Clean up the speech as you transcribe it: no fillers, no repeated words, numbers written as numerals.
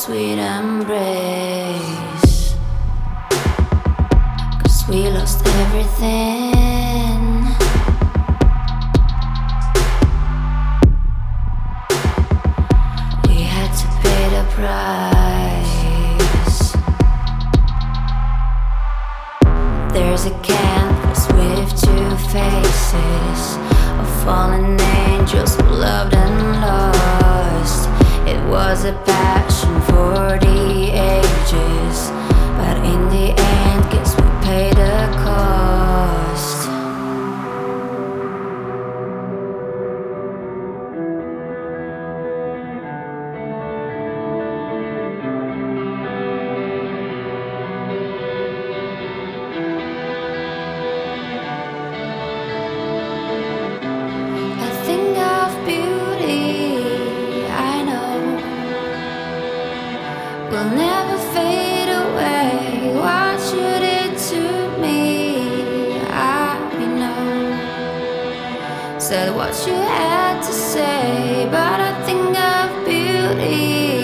sweet embrace. 'Cause we lost everything. We had to pay the price. There's a canvas with two faces of fallen angels who loved and lost. It was a passion for the ages, but in the end, guess we paid the cost. A thing of beauty, I know, will never fade away. What you did to me, I know. Said what you had to say, but a thing of beauty,